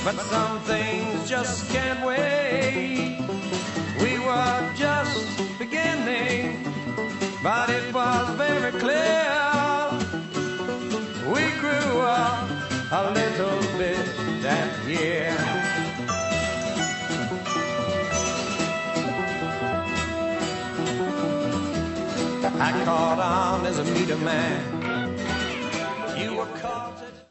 but some things just can't wait. We were just beginning, but it was very clear we grew up a little bit that year. I caught on as a meter man